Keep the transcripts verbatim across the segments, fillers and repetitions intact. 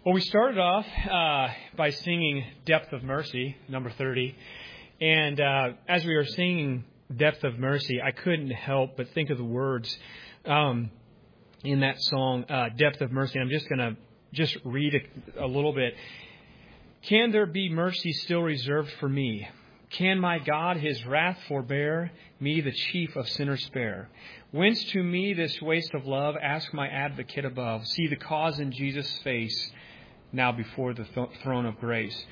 Well, we started off uh, by singing Depth of Mercy, number thirty. And uh, as we were singing Depth of Mercy, I couldn't help but think of the words um, in that song, uh, Depth of Mercy. I'm just going to just read a, a little bit. Can there be mercy still reserved for me? Can my God his wrath forbear, me the chief of sinners spare? Whence to me this waste of love? Ask my advocate above. See the cause in Jesus' face, now before the th- throne of grace.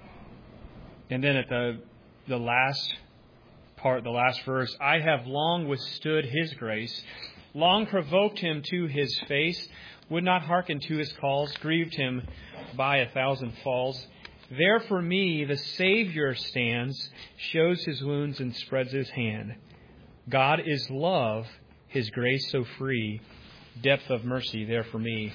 And then at the the last part, the last verse, I have long withstood his grace, long provoked him to his face, would not hearken to his calls, grieved him by a thousand falls. There for me the Savior stands, shows his wounds and spreads his hand. God is love, his grace so free, depth of mercy there for me.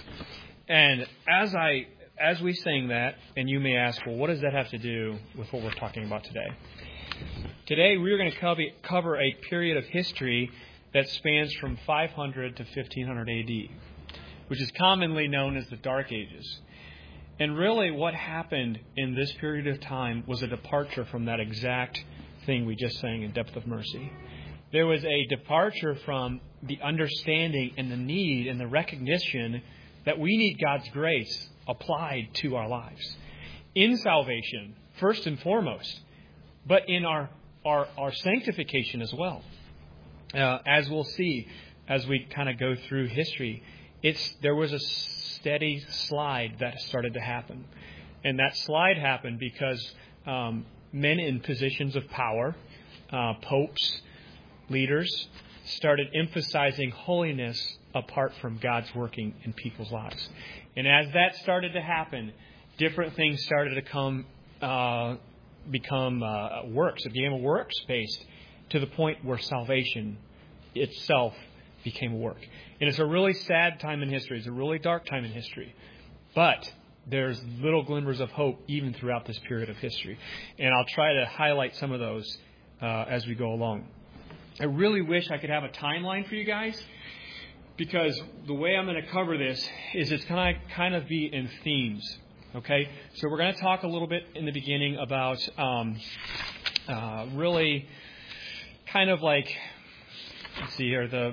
And as I as we sang that, and you may ask, well, what does that have to do with what we're talking about today? Today we're going to cover, cover a period of history that spans from five hundred to fifteen hundred A D, which is commonly known as the Dark Ages. And really what happened in this period of time was a departure from that exact thing we just sang in Depth of Mercy. There was a departure from the understanding and the need and the recognition that we need God's grace applied to our lives. In salvation, first and foremost, but in our, our, our sanctification as well. Uh, as we'll see as we kind of go through history, it's there was a steady slide that started to happen. And that slide happened because um, men in positions of power, uh, popes, leaders, started emphasizing holiness apart from God's working in people's lives. And as that started to happen, different things started to come, uh, become uh, works. It became a works-based to the point where salvation itself became a work. And it's a really sad time in history. It's a really dark time in history. But there's little glimmers of hope even throughout this period of history. And I'll try to highlight some of those uh, as we go along. I really wish I could have a timeline for you guys, because the way I'm going to cover this is it's going to kind of be in themes. Okay? So we're going to talk a little bit in the beginning about um, uh, really kind of like, let's see here, the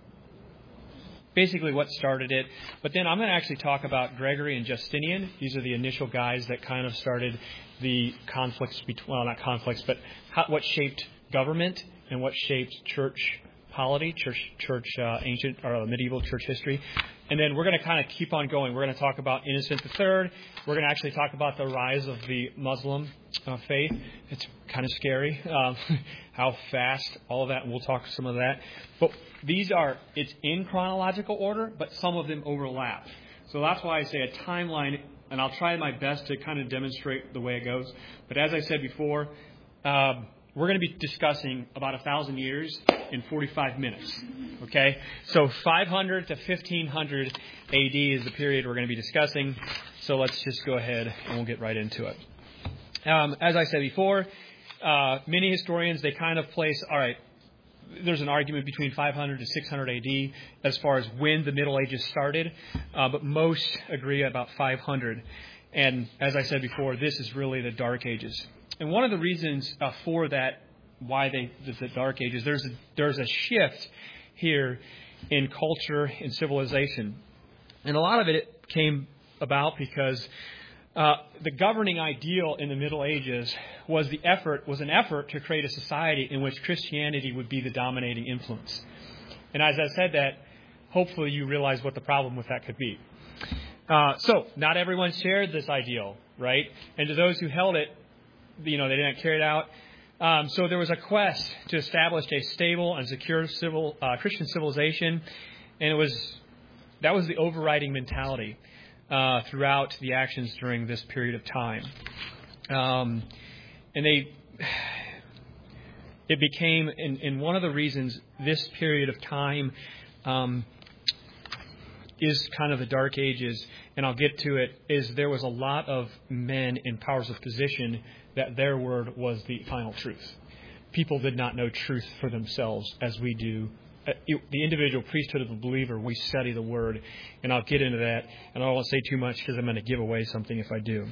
basically what started it. But then I'm going to actually talk about Gregory and Justinian. These are the initial guys that kind of started the conflicts between, well, not conflicts, but how, what shaped government and what shaped church polity, church, church uh, ancient or medieval church history. And then we're going to kind of keep on going. We're going to talk about Innocent the Third. We're going to actually talk about the rise of the Muslim uh, faith. It's kind of scary um, how fast all of that, and we'll talk some of that. But these are, it's in chronological order, but some of them overlap. So that's why I say a timeline, and I'll try my best to kind of demonstrate the way it goes. But as I said before, um, we're going to be discussing about a thousand years in forty-five minutes. Okay? So five hundred to fifteen hundred A D is the period we're going to be discussing. So let's just go ahead and we'll get right into it. Um, as I said before, uh, many historians, they kind of place, all right, there's an argument between five hundred to six hundred A D as far as when the Middle Ages started, uh, but most agree about five hundred. And as I said before, this is really the Dark Ages. And one of the reasons uh, for that, why they the Dark Ages, there's a, there's a shift here in culture and civilization. And a lot of it came about because uh, the governing ideal in the Middle Ages was the effort was an effort to create a society in which Christianity would be the dominating influence. And as I said that, hopefully you realize what the problem with that could be. Uh, so not everyone shared this ideal, right? And to those who held it, you know, they didn't carry it out. Um, so there was a quest to establish a stable and secure civil uh, Christian civilization, and it was that was the overriding mentality uh, throughout the actions during this period of time. Um, and they, it became, in, in one of the reasons this period of time um, is kind of the Dark Ages, and I'll get to it, is there was a lot of men in powers of position that their word was the final truth. People did not know truth for themselves as we do uh, the individual priesthood of the believer, we study the Word. And I'll get into that. And I won't say too much because I'm going to give away something if I do.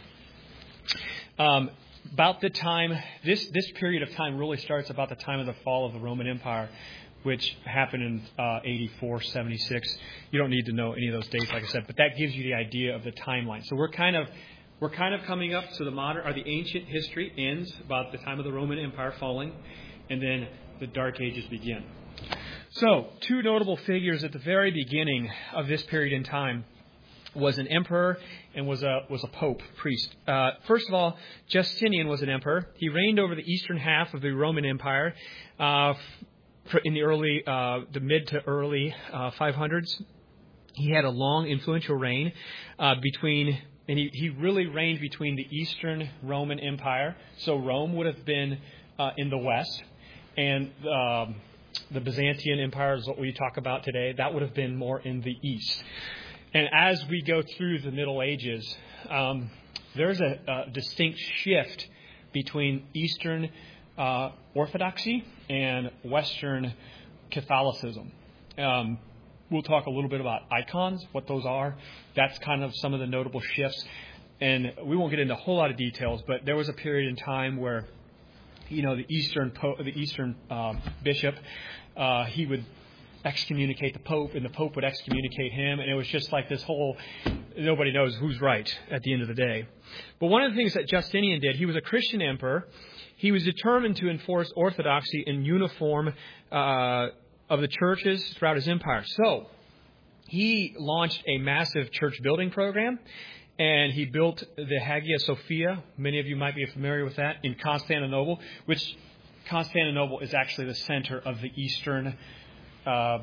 Um, about the time, this, this period of time really starts about the time of the fall of the Roman Empire, which happened in uh, eighty-four, seventy-six. You don't need to know any of those dates, like I said, but that gives you the idea of the timeline. So we're kind of we're kind of coming up to the modern, or the ancient history ends about the time of the Roman Empire falling, and then the Dark Ages begin. So two notable figures at the very beginning of this period in time was an emperor and was a was a pope priest. Uh, first of all, Justinian was an emperor. He reigned over the eastern half of the Roman Empire. Uh, In the early, uh, the mid to early uh, five hundreds, he had a long, influential reign uh, between, and he, he really reigned between the Eastern Roman Empire. So Rome would have been uh, in the west, and um, the Byzantine Empire is what we talk about today. That would have been more in the east. And as we go through the Middle Ages, um, there's a, a distinct shift between Eastern Uh, Orthodoxy and Western Catholicism. Um, we'll talk a little bit about icons, what those are. That's kind of some of the notable shifts. And we won't get into a whole lot of details, but there was a period in time where, you know, the Eastern po- the Eastern uh, bishop, uh, he would excommunicate the Pope, and the Pope would excommunicate him, and it was just like this whole, nobody knows who's right at the end of the day. But one of the things that Justinian did, he was a Christian emperor. He was determined to enforce orthodoxy and uniform uh, of the churches throughout his empire. So he launched a massive church building program, and he built the Hagia Sophia. Many of you might be familiar with that, in Constantinople, which Constantinople is actually the center of the Eastern uh,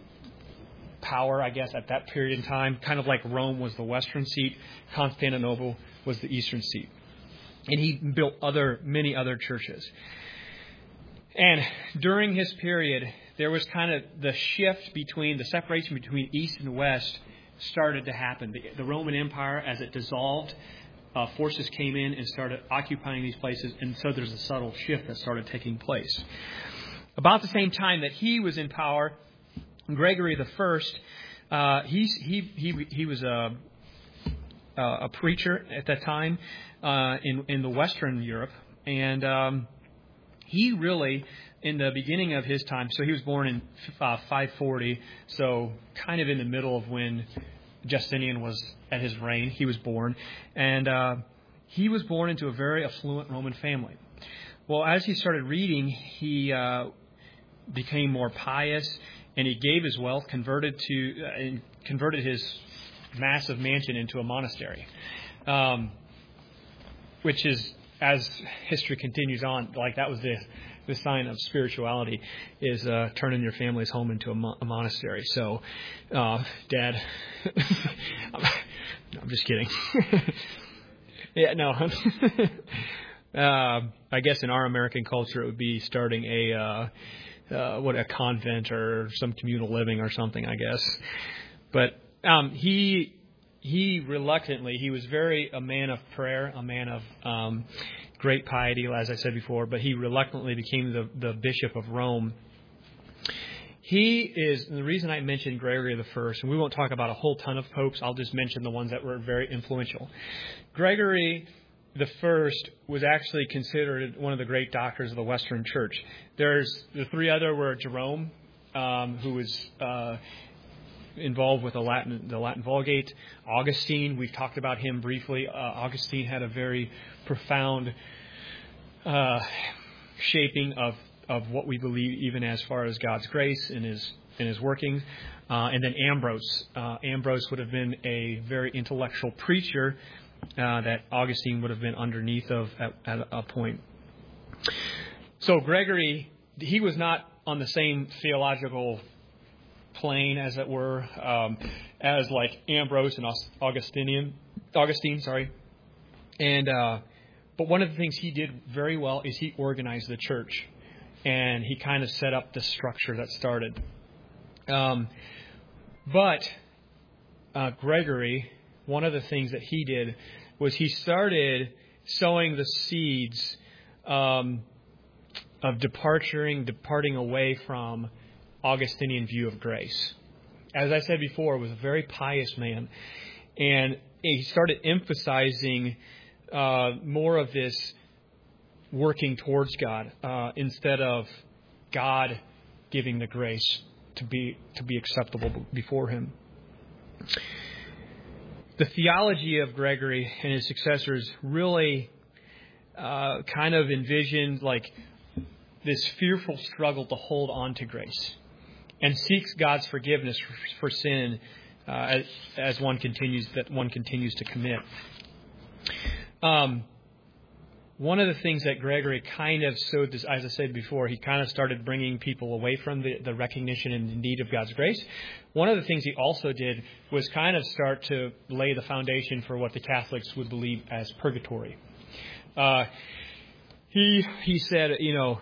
power, I guess, at that period in time. Kind of like Rome was the Western seat, Constantinople was the Eastern seat. And he built other, many other churches. And during his period, there was kind of the shift between, the separation between East and West started to happen. The, the Roman Empire, as it dissolved, uh, forces came in and started occupying these places. And so there's a subtle shift that started taking place. About the same time that he was in power, Gregory the First, uh, he, he, he, he was a, a preacher at that time. Uh, in, in the Western Europe, and um, he really, in the beginning of his time, so he was born in uh, five forty, so kind of in the middle of when Justinian was at his reign, he was born, and uh, he was born into a very affluent Roman family. Well, as he started reading, he uh, became more pious, and he gave his wealth, converted to uh, and converted his massive mansion into a monastery. Um, Which is, as history continues on, like that was the the sign of spirituality, is uh, turning your family's home into a, mo- a monastery. So, uh, Dad, no, I'm just kidding. yeah, no. uh, I guess in our American culture, it would be starting a uh, uh, what a convent or some communal living or something, I guess. But um, he. He reluctantly, he was very a man of prayer, a man of um, great piety, as I said before, but he reluctantly became the, the Bishop of Rome. He is, and the reason I mentioned Gregory the First, and we won't talk about a whole ton of popes, I'll just mention the ones that were very influential. Gregory the First was actually considered one of the great doctors of the Western Church. There's the three other were Jerome, um, who was uh, involved with the Latin, the Latin Vulgate. Augustine, we've talked about him briefly. Uh, Augustine had a very profound uh, shaping of, of what we believe, even as far as God's grace and His and His workings. Uh, and then Ambrose. Uh, Ambrose would have been a very intellectual preacher uh, that Augustine would have been underneath of at, at a point. So Gregory, he was not on the same theological plane, as it were, um, as like Ambrose and Augustinian, Augustine, sorry. And uh, but one of the things he did very well is he organized the church, and he kind of set up the structure that started. Um, but uh, Gregory, one of the things that he did was he started sowing the seeds um, of departuring, departing away from Augustinian view of grace. As I said before, was a very pious man, and he started emphasizing uh, more of this working towards God uh, instead of God giving the grace to be to be acceptable before Him. The theology of Gregory and his successors really uh, kind of envisioned like this fearful struggle to hold on to grace and seeks God's forgiveness for, for sin uh, as, as one continues that one continues to commit. Um, one of the things that Gregory kind of sowed this, as I said before, he kind of started bringing people away from the, the recognition and the need of God's grace. One of the things he also did was kind of start to lay the foundation for what the Catholics would believe as purgatory. Uh, he he said, you know,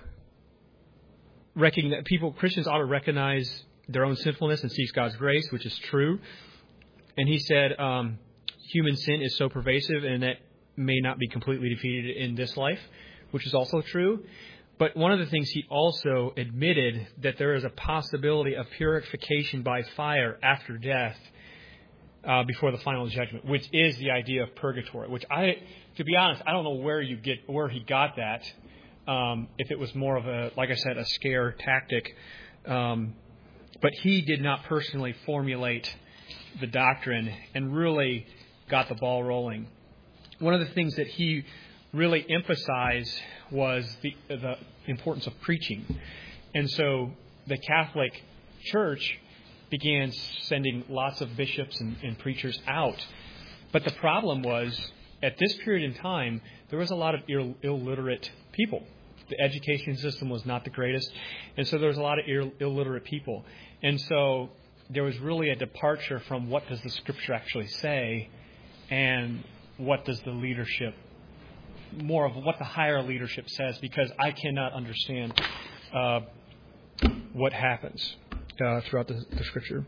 recognize, people Christians ought to recognize their own sinfulness and seek God's grace, which is true. And he said, um, human sin is so pervasive and that may not be completely defeated in this life, which is also true. But one of the things he also admitted that there is a possibility of purification by fire after death uh, before the final judgment, which is the idea of purgatory. Which I, to be honest, I don't know where you get where he got that. Um, if it was more of a, like I said, a scare tactic, um, but he did not personally formulate the doctrine and really got the ball rolling. One of the things that he really emphasized was the, the importance of preaching. And so the Catholic Church began sending lots of bishops and, and preachers out. But the problem was, at this period in time, there was a lot of Ill, illiterate people. The education system was not the greatest. And so there was a lot of Ill, illiterate people. And so there was really a departure from what does the Scripture actually say and what does the leadership, more of what the higher leadership says, because I cannot understand uh, what happens uh, throughout the, the Scripture.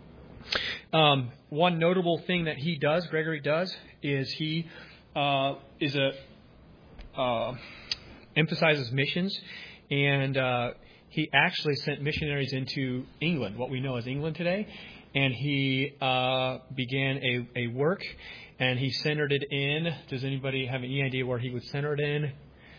Um, one notable thing that he does, Gregory does, is he uh, is a uh, emphasizes missions, and uh, he actually sent missionaries into England, what we know as England today, and he uh, began a, a work. And he centered it in, does anybody have any idea where he would center it in?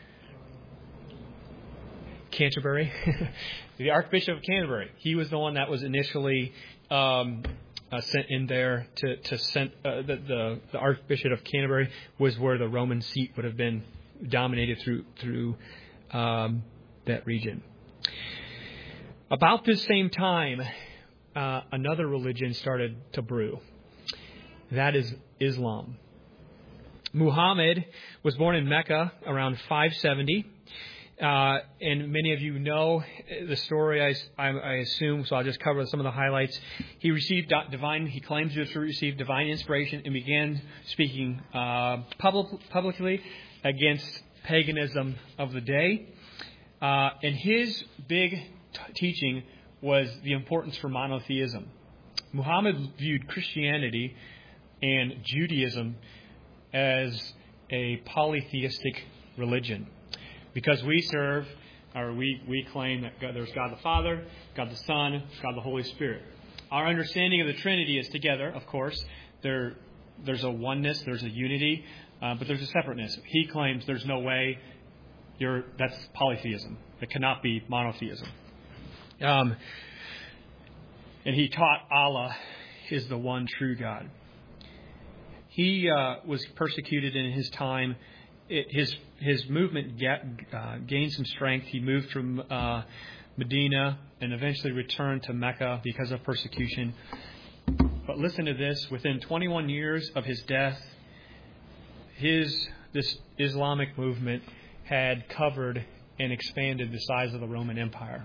Canterbury. The Archbishop of Canterbury. He was the one that was initially um, uh, sent in there to, to send, uh, the, the, the Archbishop of Canterbury was where the Roman seat would have been dominated through, through um, that region. About this same time, uh, another religion started to brew. That is Islam. Muhammad was born in Mecca around five seventy. Uh, and many of you know the story, I, I, I assume, so I'll just cover some of the highlights. He received divine, he claims to have received divine inspiration and began speaking uh, public, publicly against paganism of the day. Uh, and his big t- teaching was the importance for monotheism. Muhammad viewed Christianity and Judaism as a polytheistic religion, because we serve, or we, we claim that God, there's God the Father, God the Son, God the Holy Spirit. Our understanding of the Trinity is together, of course. There, there's a oneness, there's a unity, uh, but there's a separateness. He claims there's no way. You're, that's polytheism. It cannot be monotheism. Um, and he taught Allah is the one true God. He uh, was persecuted in his time. It, his his movement get, uh, gained some strength. He moved from uh, Medina and eventually returned to Mecca because of persecution. But listen to this: within twenty-one years of his death, his this Islamic movement had covered and expanded the size of the Roman Empire.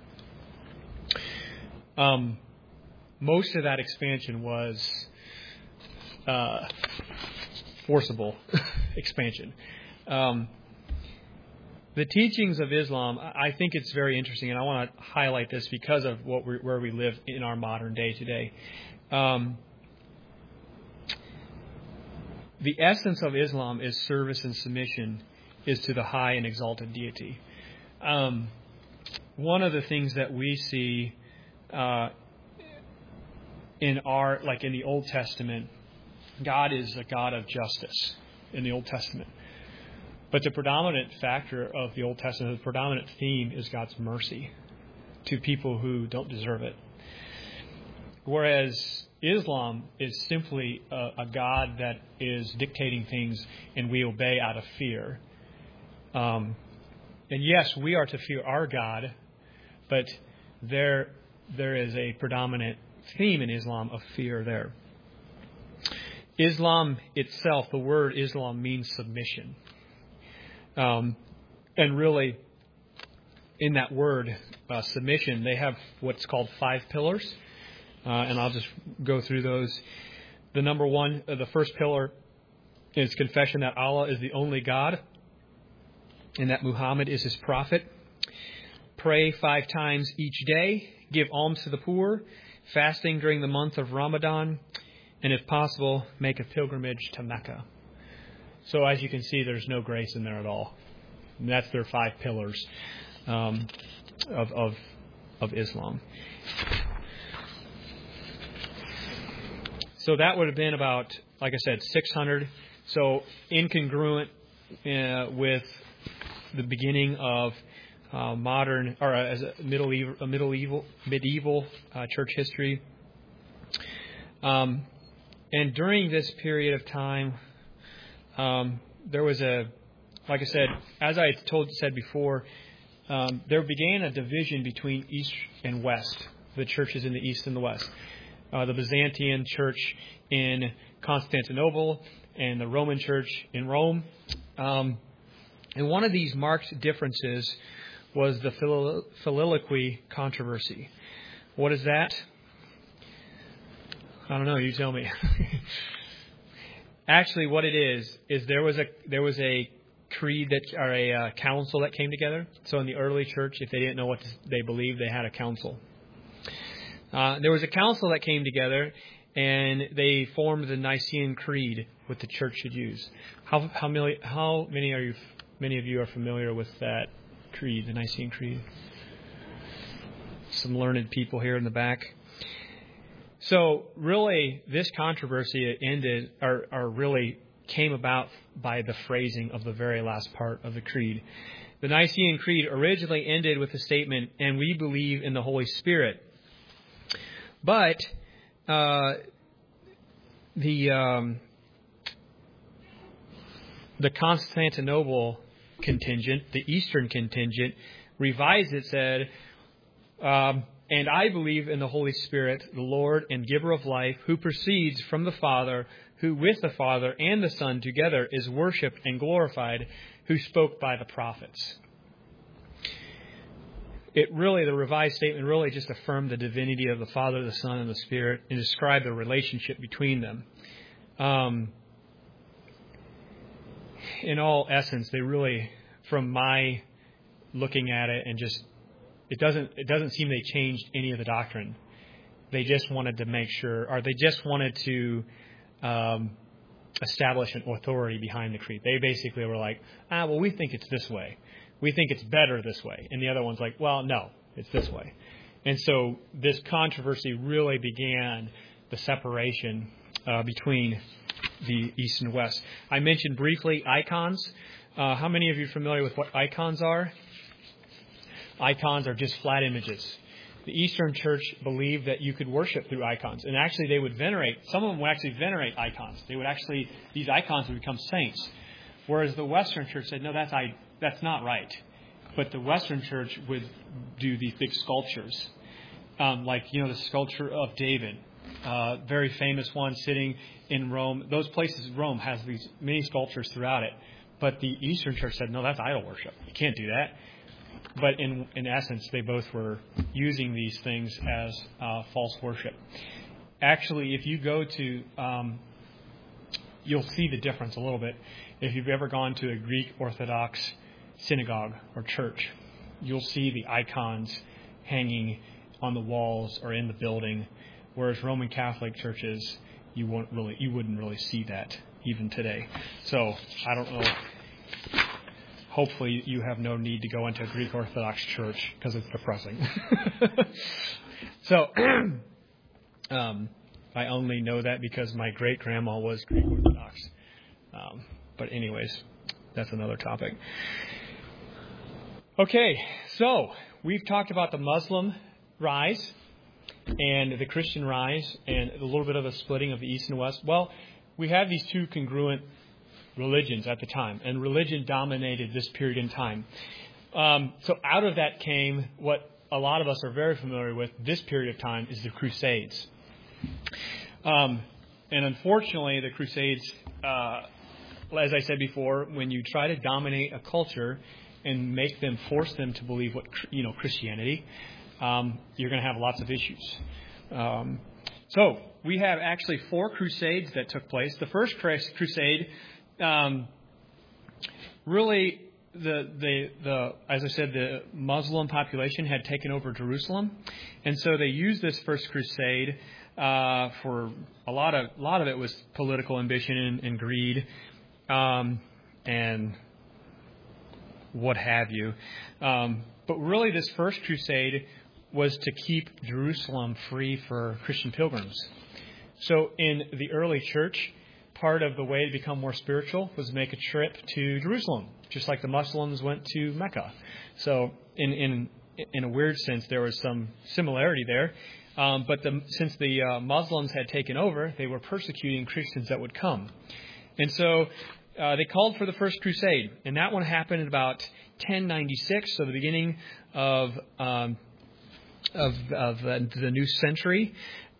Um, most of that expansion was Uh, forcible expansion. Um, the teachings of Islam, I think it's very interesting, and I want to highlight this because of what we're, where we live in our modern day today. Um, the essence of Islam is service and submission is to the high and exalted deity. Um, one of the things that we see uh, in our, like in the Old Testament, God is a God of justice in the Old Testament. But the predominant factor of the Old Testament, the predominant theme is God's mercy to people who don't deserve it. Whereas Islam is simply a, a God that is dictating things and we obey out of fear. Um, and yes, we are to fear our God, but there there is a predominant theme in Islam of fear there. Islam itself, the word Islam means submission. Um, and really, in that word, uh, submission, they have what's called five pillars. Uh, and I'll just go through those. The number one, uh, the first pillar is confession that Allah is the only God and that Muhammad is his prophet. Pray five times each day. Give alms to the poor. Fasting during the month of Ramadan. And if possible, make a pilgrimage to Mecca. So as you can see, there's no grace in there at all. And that's their five pillars um, of, of, of Islam. So that would have been about, like I said, six hundred. So incongruent uh, with the beginning of uh, modern or uh, as a medieval, a medieval, medieval uh, church history. Um, and during this period of time, um, there was a, like I said, as I told said before, um, there began a division between East and West, the churches in the East and the West. Uh, the Byzantine church in Constantinople and the Roman church in Rome. Um, and one of these marked differences was the phil- Filioque controversy. What is that? I don't know. You tell me. Actually, what it is is there was a there was a creed that or a uh, council that came together. So in the early church, if they didn't know what they believed, they had a council. Uh, there was a council that came together, and they formed the Nicene Creed, what the church should use. How how many how many are you many of you are familiar with that creed, the Nicene Creed? Some learned people here in the back. So really, this controversy ended, or, or really came about by the phrasing of the very last part of the creed. The Nicene Creed originally ended with the statement, "And we believe in the Holy Spirit." But uh, the um, the Constantinople contingent, the Eastern contingent, revised it, said, um, "And I believe in the Holy Spirit, the Lord and giver of life, who proceeds from the Father, who with the Father and the Son together is worshipped and glorified, who spoke by the prophets." It really, the revised statement really just affirmed the divinity of the Father, the Son, and the Spirit and described the relationship between them. Um, in all essence, they really, from my looking at it and just, it doesn't, it doesn't seem they changed any of the doctrine. They just wanted to make sure, or they just wanted to um, establish an authority behind the creed. They basically were like, ah, well, we think it's this way. We think it's better this way. And the other one's like, well, no, it's this way. And so this controversy really began the separation uh, between the East and West. I mentioned briefly icons. Uh, how many of you are familiar with what icons are? Icons are just flat images. The Eastern Church believed that you could worship through icons. And actually they would venerate, some of them would actually venerate icons. They would actually, these icons would become saints. Whereas the Western Church said, no, that's I. That's not right. But the Western Church would do these big sculptures. Um, like, you know, the sculpture of David. Uh, very famous one sitting in Rome. Those places, Rome has these many sculptures throughout it. But the Eastern Church said, no, that's idol worship. You can't do that. But in, in essence, they both were using these things as uh, false worship. Actually, if you go to, um, you'll see the difference a little bit. If you've ever gone to a Greek Orthodox synagogue or church, you'll see the icons hanging on the walls or in the building, whereas Roman Catholic churches, you won't really, you wouldn't really see that even today. So I don't know. Hopefully, you have no need to go into a Greek Orthodox church because it's depressing. So, um, I only know that because my great grandma was Greek Orthodox. Um, but anyways, that's another topic. Okay, so we've talked about the Muslim rise and the Christian rise and a little bit of a splitting of the East and West. Well, we have these two congruent religions at the time, and religion dominated this period in time. Um, so out of that came what a lot of us are very familiar with this period of time is the Crusades. Um, and unfortunately, the Crusades, uh, as I said before, when you try to dominate a culture and make them, force them to believe what, you know, Christianity, um, you're going to have lots of issues. Um, so we have actually four crusades that took place. The first crusade, um, really, the, the, the, as I said, the Muslim population had taken over Jerusalem. And so they used this first crusade, uh, for a lot of, a lot of it was political ambition and, and greed, um, and what have you. Um, but really this first crusade was to keep Jerusalem free for Christian pilgrims. So in the early church, part of the way to become more spiritual was make a trip to Jerusalem, just like the Muslims went to Mecca. So in in in a weird sense, there was some similarity there. Um, but the, since the uh, Muslims had taken over, they were persecuting Christians that would come. And so uh, they called for the first crusade. And that one happened in about ten ninety-six, so the beginning of um, of, of uh, the new century.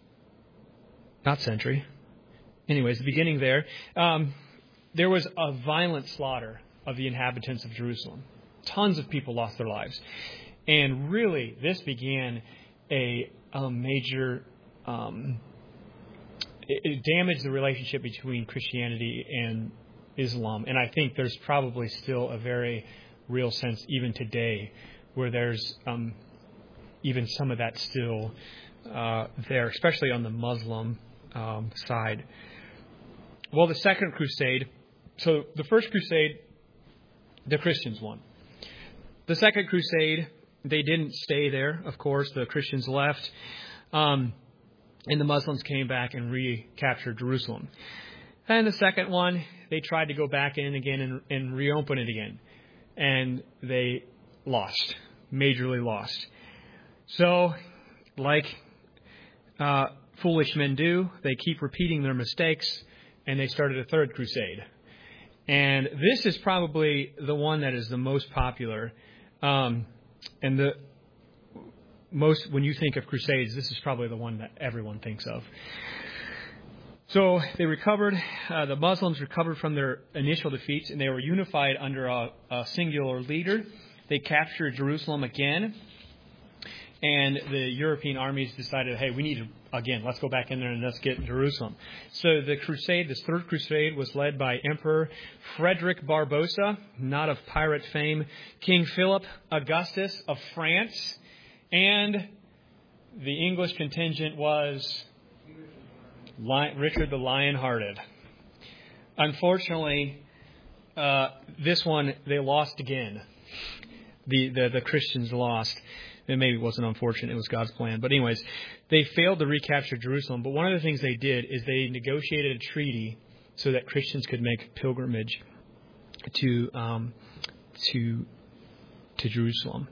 Not century. Anyways, the beginning there. Um, there was a violent slaughter of the inhabitants of Jerusalem. Tons of people lost their lives. And really, this began a, a major... Um, it, it damaged the relationship between Christianity and Islam. And I think there's probably still a very real sense, even today, where there's um, even some of that still uh, there, especially on the Muslim um, side. Well, the second crusade, so the first crusade, the Christians won. The second crusade, they didn't stay there, of course. The Christians left. Um, and the Muslims came back and recaptured Jerusalem. And the second one, they tried to go back in again and, and reopen it again. And they lost, majorly lost. So, like uh, foolish men do, they keep repeating their mistakes, and they started a third crusade. And this is probably the one that is the most popular. Um, and the most, when you think of crusades, this is probably the one that everyone thinks of. So they recovered, uh, the Muslims recovered from their initial defeats, and they were unified under a, a singular leader. They captured Jerusalem again, and the European armies decided, hey, we need to, again, let's go back in there and let's get Jerusalem. So the crusade, this third crusade, was led by Emperor Frederick Barbarossa, not of pirate fame, King Philip Augustus of France, and the English contingent was Richard the Lion-Hearted. Unfortunately, uh, this one, they lost again. The, the, the Christians lost. And maybe it wasn't unfortunate, it was God's plan. But anyways, they failed to recapture Jerusalem. But one of the things they did is they negotiated a treaty so that Christians could make pilgrimage to um, to to Jerusalem.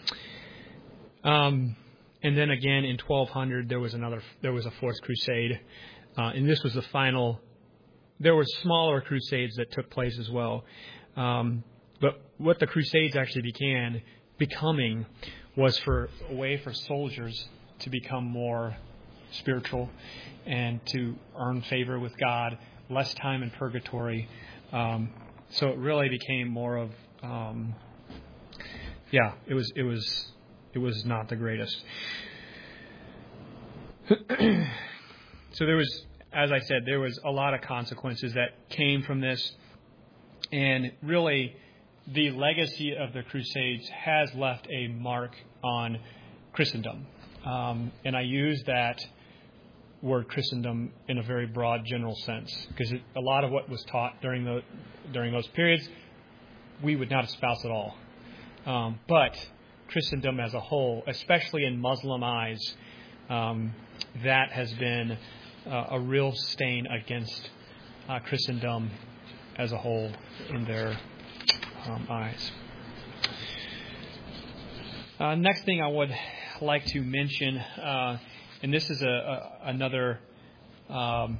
Um, and then again in twelve hundred there was another there was a fourth crusade, uh, and this was the final. There were smaller crusades that took place as well, um, but what the crusades actually began becoming was for a way for soldiers to become more spiritual and to earn favor with God, less time in purgatory. Um, so it really became more of, um, yeah, it was it was it was not the greatest. So there was, as I said, there was a lot of consequences that came from this, and really, the legacy of the Crusades has left a mark on Christendom. Um, and I use that word Christendom in a very broad, general sense, because a lot of what was taught during the during those periods, we would not espouse at all. Um, but Christendom as a whole, especially in Muslim eyes, um, that has been uh, a real stain against uh, Christendom as a whole in their um, eyes. Uh, next thing I would like to mention, uh, and this is a, a another, um,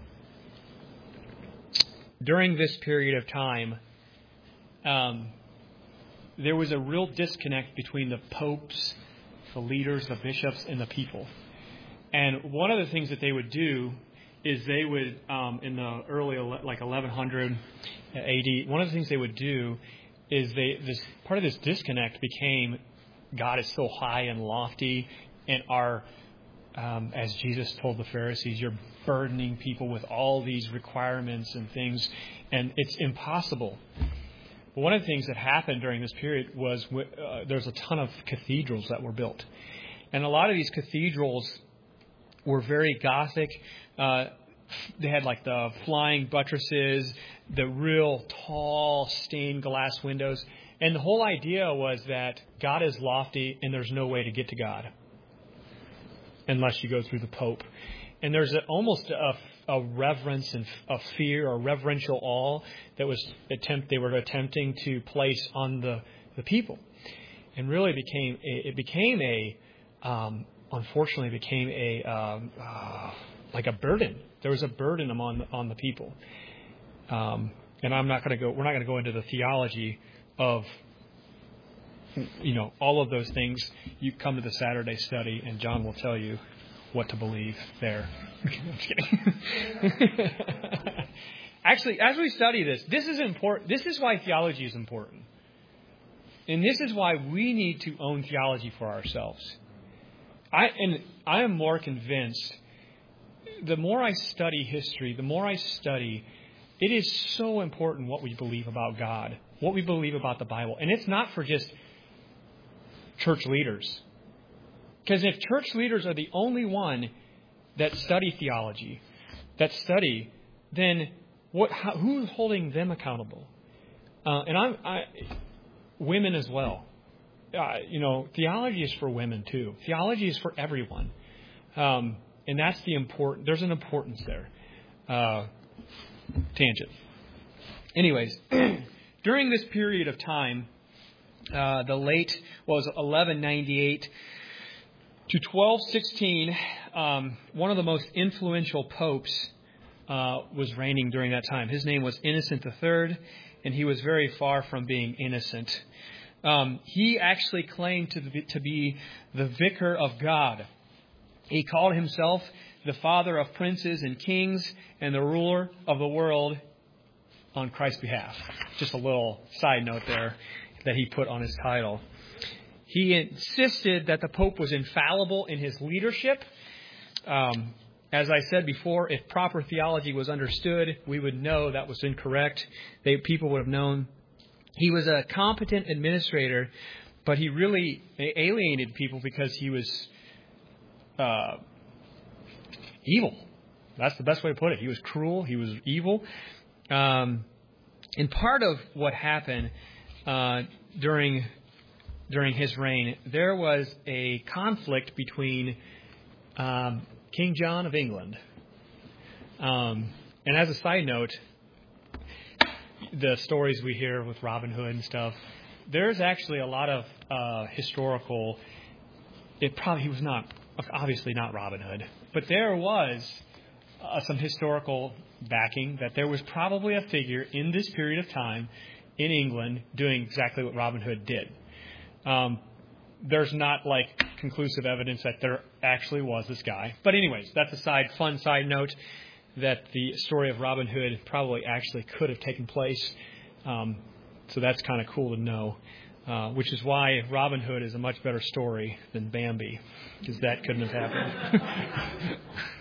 during this period of time, um, there was a real disconnect between the popes, the leaders, the bishops, and the people. And one of the things that they would do is they would, um, in the early, like eleven hundred A D, one of the things they would do is they, this part of this disconnect became God is so high and lofty, and our, um, as Jesus told the Pharisees, you're burdening people with all these requirements and things, and it's impossible. But one of the things that happened during this period was uh, there's a ton of cathedrals that were built. And a lot of these cathedrals were very Gothic. Uh, they had like the flying buttresses, the real tall stained glass windows. And the whole idea was that God is lofty and there's no way to get to God unless you go through the Pope. And there's a, almost a, a reverence and a fear or reverential awe that was attempt they were attempting to place on the, the people, and really became a, it became a um, unfortunately became a um, uh, like a burden. There was a burden on the, on the people, um, and I'm not going to go. We're not going to go into the theology of you know all of those things. You come to the Saturday study, and John will tell you what to believe there. I'm just kidding. Actually, as we study this, this is important. This is why theology is important. And this is why we need to own theology for ourselves. I and I am more convinced, the more I study history, the more I study, it is so important what we believe about God, what we believe about the Bible. And it's not for just church leaders. Because if church leaders are the only one that study theology, that study, then what? How, who's holding them accountable? Uh, and I'm, I, women as well. Uh, you know, theology is for women too. Theology is for everyone, um, and that's the important. There's an importance there. Uh, tangent. Anyways, during this period of time, uh, the late was eleven ninety-eight. To twelve sixteen, um, one of the most influential popes uh, was reigning during that time. His name was Innocent the Third, and he was very far from being innocent. Um, he actually claimed to be, to be the vicar of God. He called himself the father of princes and kings and the ruler of the world on Christ's behalf. Just a little side note there that he put on his title. He insisted that the Pope was infallible in his leadership. Um, as I said before, if proper theology was understood, we would know that was incorrect. They, people would have known. He was a competent administrator, but he really alienated people because he was uh, evil. That's the best way to put it. He was cruel. He was evil. Um, and part of what happened uh, during... During his reign, there was a conflict between um, King John of England. Um, and as a side note, the stories we hear with Robin Hood and stuff, there's actually a lot of uh, historical. It probably he was not obviously not Robin Hood, but there was uh, some historical backing that there was probably a figure in this period of time in England doing exactly what Robin Hood did. Um, there's not like conclusive evidence that there actually was this guy. But anyways, that's a side, fun side note that the story of Robin Hood probably actually could have taken place. Um, so that's kind of cool to know, uh, which is why Robin Hood is a much better story than Bambi, because that couldn't have happened.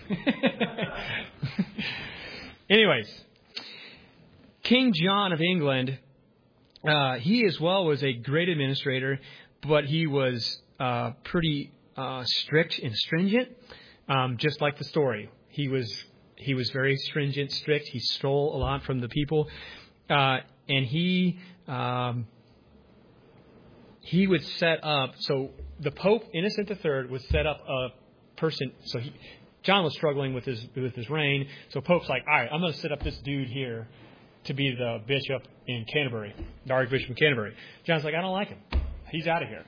Anyways, King John of England, Uh, he as well was a great administrator, but he was uh, pretty uh, strict and stringent, um, just like the story. He was he was very stringent, strict. He stole a lot from the people, uh, and he um, he would set up. So the Pope Innocent the Third would set up a person, so he, John was struggling with his with his reign. So Pope's like, all right, I'm going to set up this dude here to be the bishop in Canterbury, the Archbishop of Canterbury. John's like, I don't like him. He's out of here.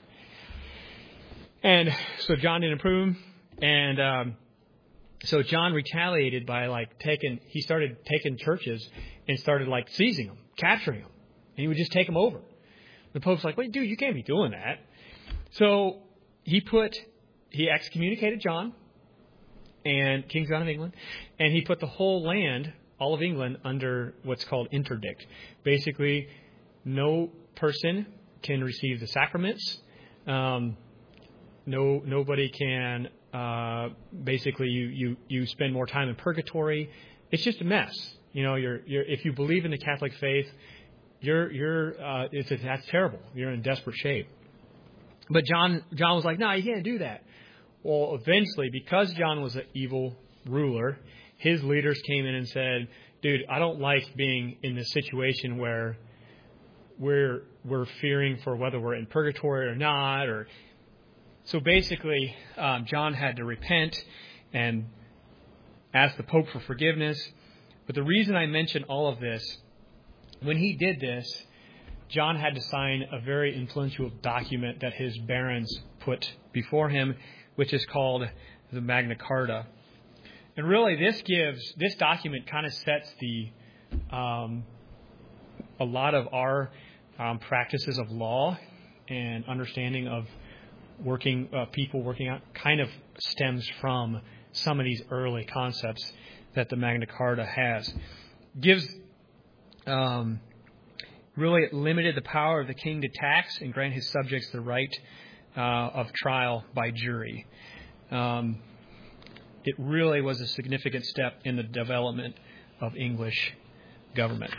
And so John didn't approve him. And um, so John retaliated by like taking, he started taking churches and started like seizing them, capturing them. And he would just take them over. The Pope's like, wait, dude, you can't be doing that. So he put, he excommunicated John and King John of England, and he put the whole land, all of England, under what's called interdict. Basically, no person can receive the sacraments. Um, no, nobody can. Uh, basically, you, you you spend more time in purgatory. It's just a mess. You know, you're you're if you believe in the Catholic faith, you're you're uh, it's a, that's terrible. You're in desperate shape. But John John was like, no, you can't do that. Well, eventually, because John was an evil ruler, his leaders came in and said, dude, I don't like being in this situation where we're we're fearing for whether we're in purgatory or not. Or so basically, um, John had to repent and ask the Pope for forgiveness. But the reason I mention all of this, when he did this, John had to sign a very influential document that his barons put before him, which is called the Magna Carta. And really, this gives, this document kind of sets the, um, a lot of our um, practices of law and understanding of working, uh, people working out kind of stems from some of these early concepts that the Magna Carta has. Gives, um, really it limited the power of the king to tax and grant his subjects the right uh, of trial by jury. Um, it really was a significant step in the development of English government.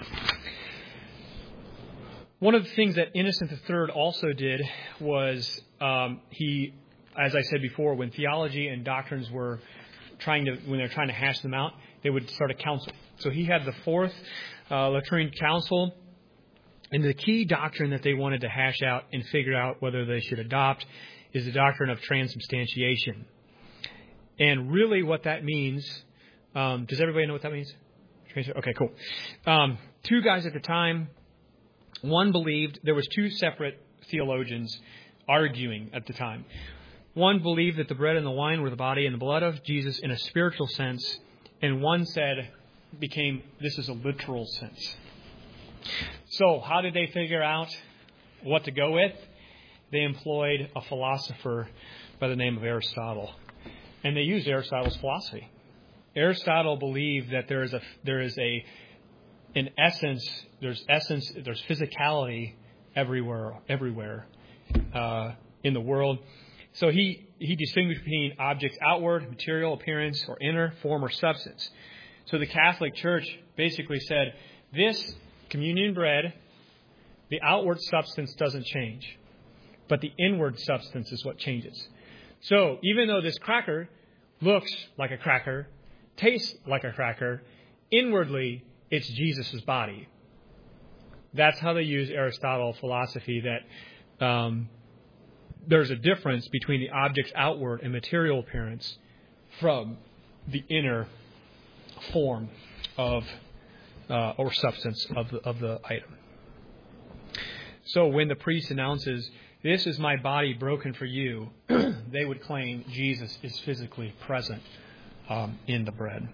One of the things that Innocent the Third also did was um, he, as I said before, when theology and doctrines were trying to, when they're trying to hash them out, they would start a council. So he had the Fourth uh, Lateran Council, and the key doctrine that they wanted to hash out and figure out whether they should adopt is the doctrine of transubstantiation. And really what that means, um, does everybody know what that means? Okay, cool. Um, two guys at the time, one believed, there was two separate theologians arguing at the time. One believed that the bread and the wine were the body and the blood of Jesus in a spiritual sense, and one said, became, this is a literal sense. So how did they figure out what to go with? They employed a philosopher by the name of Aristotle. And they used Aristotle's philosophy. Aristotle believed that there is a there is a in essence there's essence there's physicality everywhere everywhere uh, in the world. So he he distinguished between objects outward, material, appearance, or inner, form, or substance. So the Catholic Church basically said this communion bread, the outward substance doesn't change, but the inward substance is what changes. So even though this cracker looks like a cracker, tastes like a cracker, inwardly it's Jesus' body. That's how they use Aristotle philosophy, that um, there's a difference between the object's outward and material appearance from the inner form of uh, or substance of the, of the item. So when the priest announces, "This is my body broken for you," they would claim Jesus is physically present um, in the bread.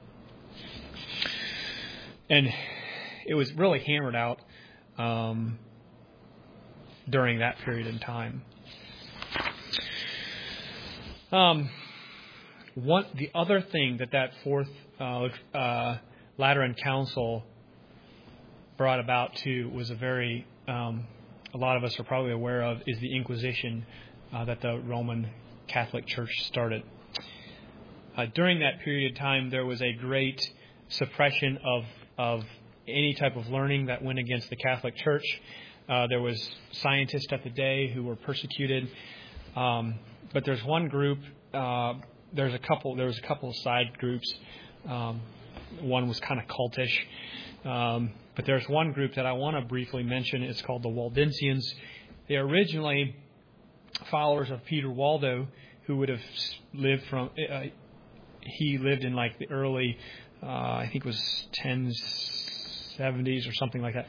And it was really hammered out um, during that period in time. Um, one, the other thing that that Fourth uh, uh, Lateran Council brought about too was a very um, a lot of us are probably aware of, is the Inquisition uh, that the Roman Catholic Church started. Uh, during that period of time, there was a great suppression of of any type of learning that went against the Catholic Church. Uh, there was scientists at the day who were persecuted, um, but there's one group. Uh, there's a couple. There was a couple of side groups. Um, one was kind of cultish. Um, but there's one group that I want to briefly mention. It's called the Waldensians. They are originally followers of Peter Waldo, who who would have lived from, uh, he lived in like the early, uh, I think it was ten seventies or something like that.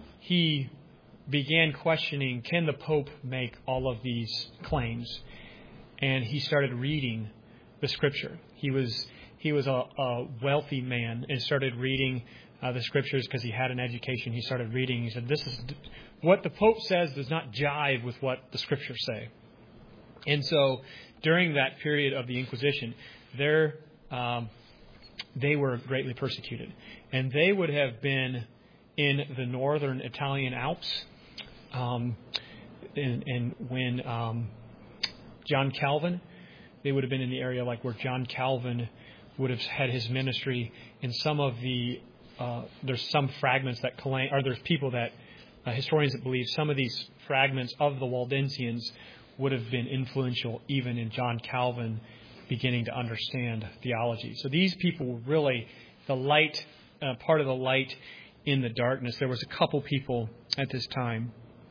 He began questioning, can the Pope make all of these claims? And he started reading the Scripture. He was he was a, a wealthy man and started reading uh, the Scriptures because he had an education. He started reading. He said, "This is what the Pope says does not jive with what the Scriptures say." And so, during that period of the Inquisition, there um, they were greatly persecuted, and they would have been in the northern Italian Alps, um, and, and when um, John Calvin, they would have been in the area like where John Calvin would have had his ministry. In some of the, uh, there's some fragments that claim, or there's people that, uh, historians that believe some of these fragments of the Waldensians would have been influential even in John Calvin beginning to understand theology. So these people were really the light, uh, part of the light in the darkness. There was a couple people at this time.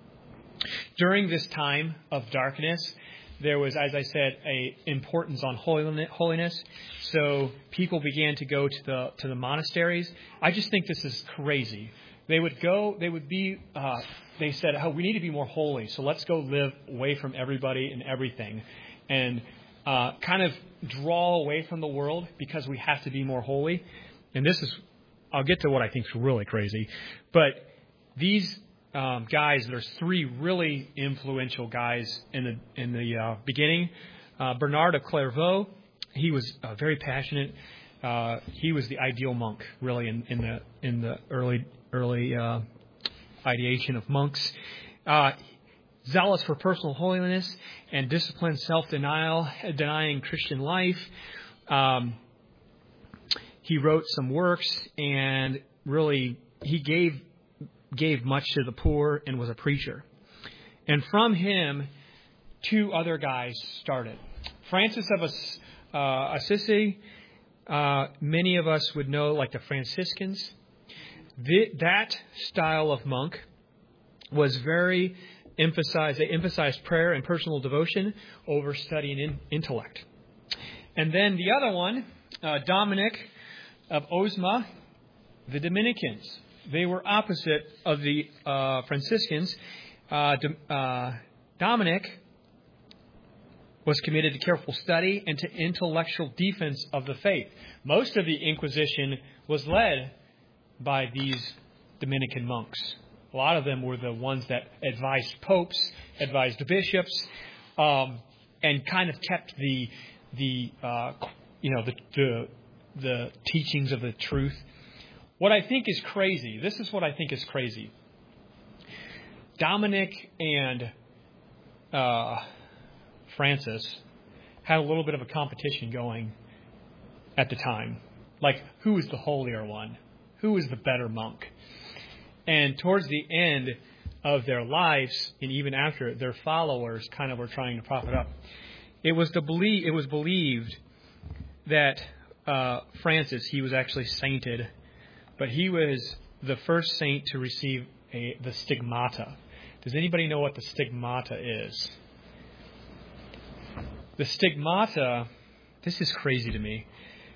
During this time of darkness, there was, as I said, a importance on holiness. So people began to go to the to the monasteries. I just think this is crazy. They would go, they would be, uh, they said, oh, we need to be more holy, so let's go live away from everybody and everything. And uh, kind of draw away from the world because we have to be more holy. And this is, I'll get to what I think is really crazy. But these um, guys, there's three really influential guys in the in the uh, beginning. Uh, Bernard of Clairvaux, he was uh, very passionate. Uh, he was the ideal monk, really, in, in the in the early early uh, ideation of monks. Uh, zealous for personal holiness and disciplined self-denial, denying Christian life. Um, he wrote some works, and really he gave gave much to the poor and was a preacher. And from him, two other guys started. Francis of Ass- uh, Assisi, uh, many of us would know, like the Franciscans. The, that style of monk was very emphasized. They emphasized prayer and personal devotion over studying in, intellect. And then the other one, uh, Dominic of Osma, the Dominicans. They were opposite of the uh, Franciscans. Uh, uh, Dominic was committed to careful study and to intellectual defense of the faith. Most of the Inquisition was led by these Dominican monks. A lot of them were the ones that advised popes, advised bishops, um, and kind of kept the the uh, you know the, the the teachings of the truth. What I think is crazy, this is what I think is crazy. Dominic and uh, Francis had a little bit of a competition going at the time. Like, who was the holier one? Who was the better monk? And towards the end of their lives, and even after, their followers kind of were trying to prop it up. It was the belie- It was believed that uh, Francis, he was actually sainted. But he was the first saint to receive a, the stigmata. Does anybody know what the stigmata is? The stigmata, this is crazy to me.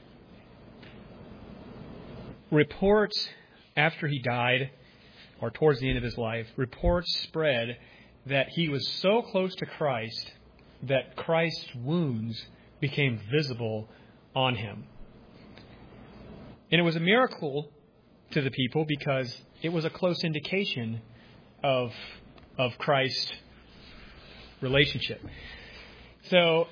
Reports after he died, or towards the end of his life, reports spread that he was so close to Christ that Christ's wounds became visible on him. And it was a miracle to the people because it was a close indication of of Christ's relationship. So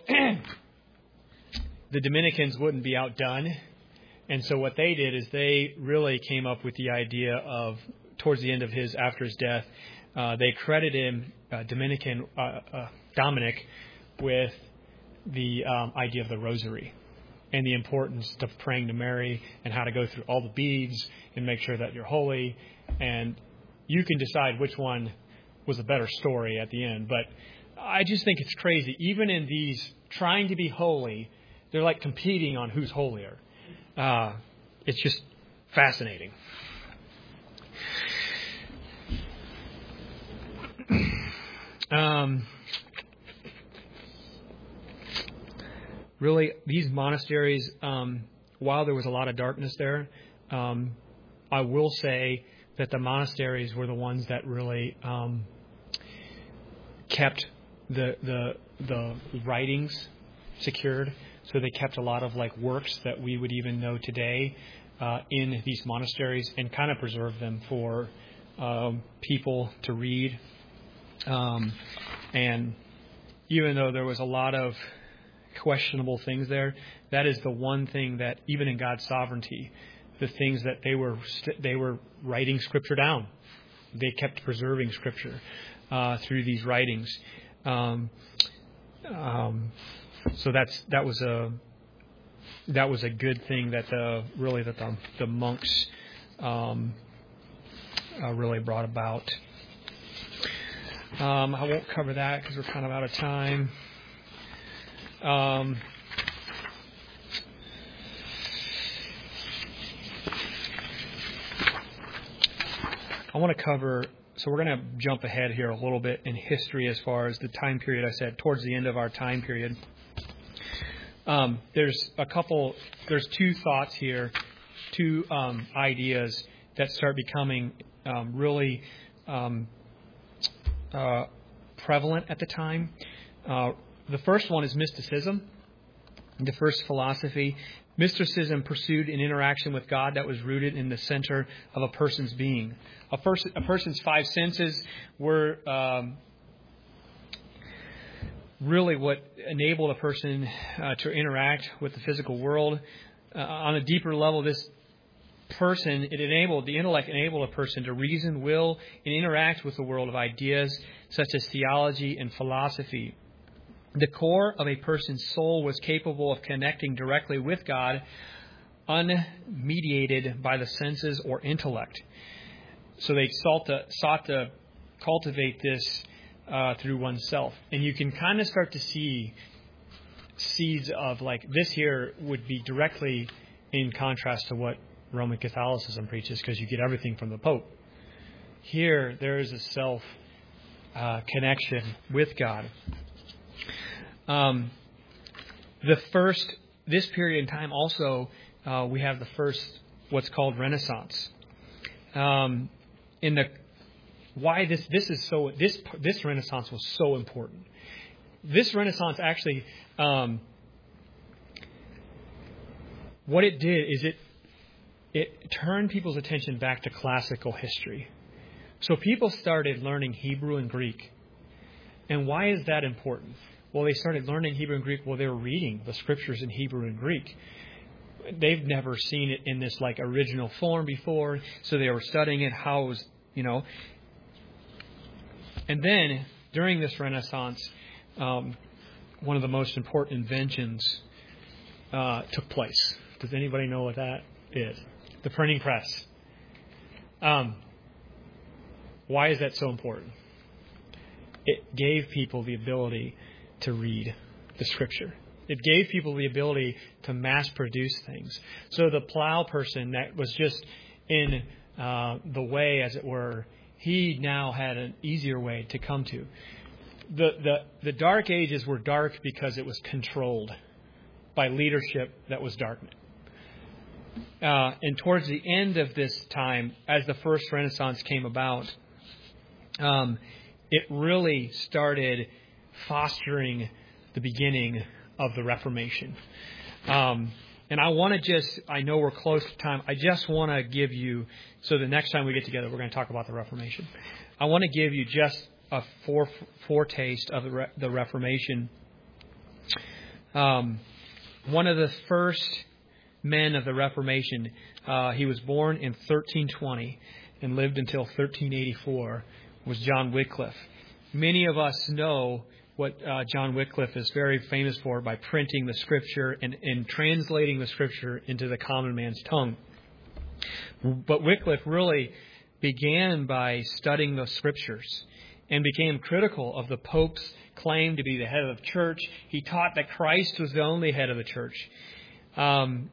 the Dominicans wouldn't be outdone, and so what they did is they really came up with the idea of, towards the end of his, after his death, uh, they credited him, uh, Dominican uh, uh, Dominic, with the um, idea of the rosary and the importance of praying to Mary and how to go through all the beads and make sure that you're holy. And you can decide which one was a better story at the end. But I just think it's crazy. Even in these trying to be holy, they're like competing on who's holier. Uh, it's just fascinating. um, really these monasteries, um, while there was a lot of darkness there, um, I will say that the monasteries were the ones that really um, kept the the the writings secured. So they kept a lot of like works that we would even know today uh, in these monasteries and kind of preserved them for um, people to read. Um, and even though there was a lot of questionable things there, that is the one thing that even in God's sovereignty, the things that they were they were writing Scripture down. They kept preserving Scripture uh, through these writings. Um, um, so that's that was a that was a good thing that the really that the the monks um, uh, really brought about. Um, I won't cover that because we're kind of out of time. Um, I want to cover, so we're going to jump ahead here a little bit in history as far as the time period I said, towards the end of our time period. Um, there's a couple, there's two thoughts here, two um, ideas that start becoming um, really um, uh, prevalent at the time. Uh, the first one is mysticism, the first philosophy. Mysticism pursued an interaction with God that was rooted in the center of a person's being. A, pers- a person's five senses were um, really what enabled a person uh, to interact with the physical world. Uh, on a deeper level, this person, it enabled, the intellect enabled a person to reason, will, and interact with the world of ideas such as theology and philosophy. The core of a person's soul was capable of connecting directly with God, unmediated by the senses or intellect. So they sought to, sought to cultivate this uh, through oneself. And you can kind of start to see seeds of like this here would be directly in contrast to what Roman Catholicism preaches, because you get everything from the Pope. Here, there is a self uh, connection with God. Um, the first, this period in time also, uh, we have the first, what's called Renaissance. Um, in the, why this, this is so, this, this Renaissance was so important. This Renaissance actually, um, what it did is it, it turned people's attention back to classical history. So people started learning Hebrew and Greek. And why is that important? Well, they started learning Hebrew and Greek. Well, they were reading the Scriptures in Hebrew and Greek. They've never seen it in this like original form before, so they were studying it. How it was, you know. And then during this Renaissance, um, one of the most important inventions uh, took place. Does anybody know what that is? The printing press. Um, why is that so important? It gave people the ability to read the Scripture. It gave people the ability to mass produce things. So the plow person that was just in uh, the way, as it were, he now had an easier way to come to. The, the, the Dark Ages were dark because it was controlled by leadership that was darkness. Uh, and towards the end of this time, as the first Renaissance came about, um, it really started fostering the beginning of the Reformation. Um, and I want to just, I know we're close to time, I just want to give you, so the next time we get together, we're going to talk about the Reformation. I want to give you just a fore, foretaste of the, Re, the Reformation. Um, one of the first men of the Reformation, uh, he was born in thirteen twenty and lived until thirteen eighty-four, was John Wycliffe. Many of us know what uh, John Wycliffe is very famous for by printing the Scripture and, and translating the Scripture into the common man's tongue. But Wycliffe really began by studying the Scriptures and became critical of the Pope's claim to be the head of the church. He taught that Christ was the only head of the church. Um,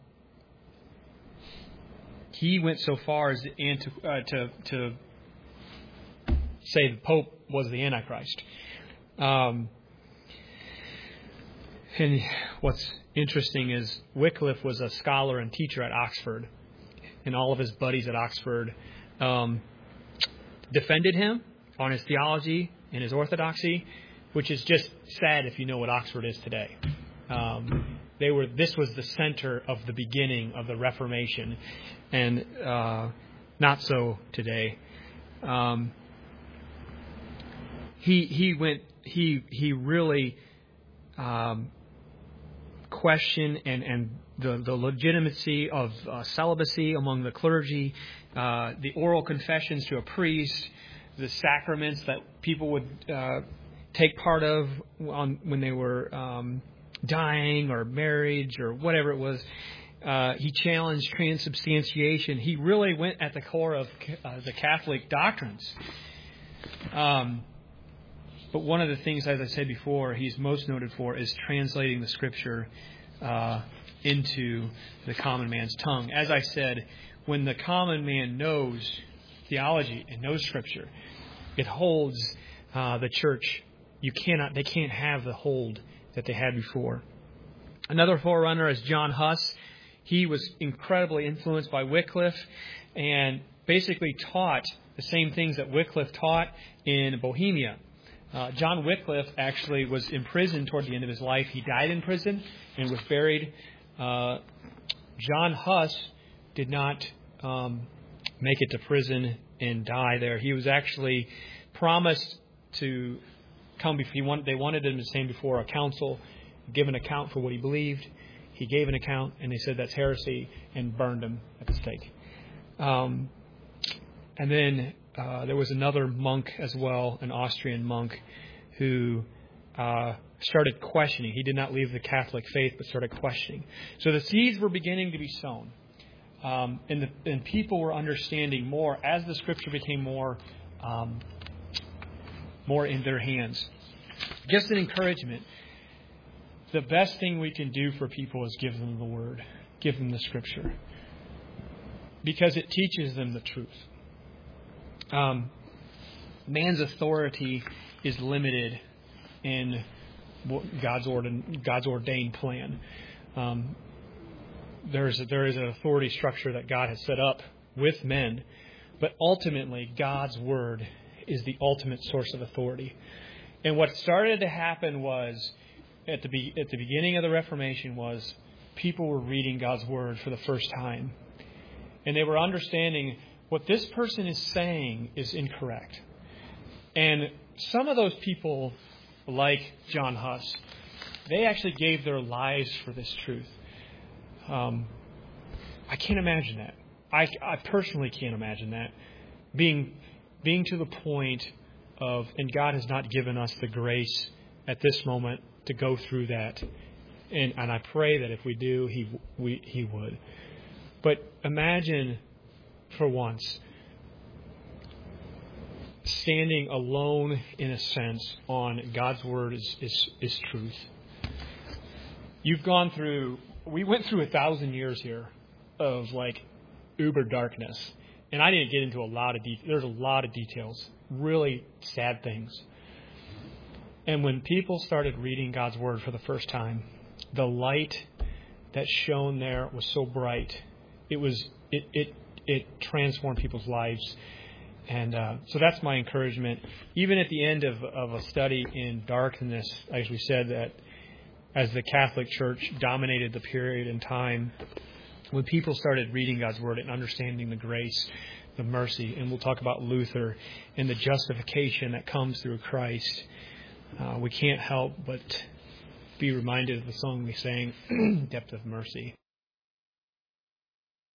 he went so far as to, uh, to, to say the Pope was the Antichrist. Um, and what's interesting is Wycliffe was a scholar and teacher at Oxford, and all of his buddies at Oxford um, defended him on his theology and his orthodoxy, which is just sad if you know what Oxford is today. Um, they were. This was the center of the beginning of the Reformation, and uh, not so today. Um, he he went. He he really um, questioned and and the the legitimacy of uh, celibacy among the clergy, uh, the oral confessions to a priest, the sacraments that people would uh, take part of on when they were um, dying or marriage or whatever it was. Uh, he challenged transubstantiation. He really went at the core of uh, the Catholic doctrines. Um, but one of the things, as I said before, he's most noted for is translating the Scripture uh, into the common man's tongue. As I said, when the common man knows theology and knows Scripture, it holds uh, the church. You cannot, they can't have the hold that they had before. Another forerunner is John Huss. He was incredibly influenced by Wycliffe and basically taught the same things that Wycliffe taught in Bohemia. Uh, John Wycliffe actually was imprisoned toward the end of his life. He died in prison and was buried. Uh, John Huss did not um, make it to prison and die there. He was actually promised to come before. He wanted, they wanted him to stand before a council, give an account for what he believed. He gave an account, and they said that's heresy, and burned him at the stake. Um, and then uh, there was another monk as well, an Austrian monk, who uh, started questioning. He did not leave the Catholic faith, but started questioning. So the seeds were beginning to be sown, um, and, the, and people were understanding more as the Scripture became more, um, more in their hands. Just an encouragement. The best thing we can do for people is give them the Word, give them the Scripture, because it teaches them the truth. Um, man's authority is limited in God's ordained, God's ordained plan. Um, there's a, there is an authority structure that God has set up with men, but ultimately God's Word is the ultimate source of authority. And what started to happen was, At the be, at the beginning of the Reformation, was people were reading God's Word for the first time. And they were understanding what this person is saying is incorrect. And some of those people, like John Huss, they actually gave their lives for this truth. Um, I can't imagine that. I, I personally can't imagine that. Being, being to the point of, and God has not given us the grace at this moment to go through that, and and I pray that if we do, he we he would. But imagine, for once, standing alone in a sense on God's Word is is, is truth. You've gone through. We went through a thousand years here of like uber darkness, and I didn't get into a lot of de- there's a lot of details, really sad things. And when people started reading God's Word for the first time, the light that shone there was so bright. It was it it it transformed people's lives, and uh, so that's my encouragement. Even at the end of, of a study in darkness, as we said, that as the Catholic Church dominated the period in time, when people started reading God's Word and understanding the grace, the mercy, and we'll talk about Luther and the justification that comes through Christ. Uh, we can't help but be reminded of the song we sang, Depth of Mercy.